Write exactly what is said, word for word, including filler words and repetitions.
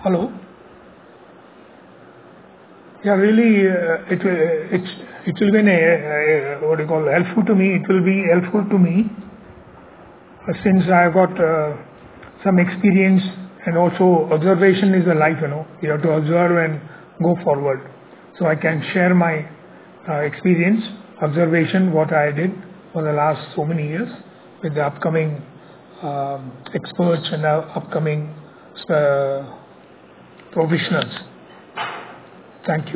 Hello. Yeah, really, uh, it will it it will be an, uh, uh, what do you call, helpful to me. It will be helpful to me uh, since I have got uh, some experience, and also observation is a life. You know, you have to observe and go forward. So I can share my uh, experience, observation, what I did for the last so many years with the upcoming um, experts and uh, upcoming uh, professionals. Thank you.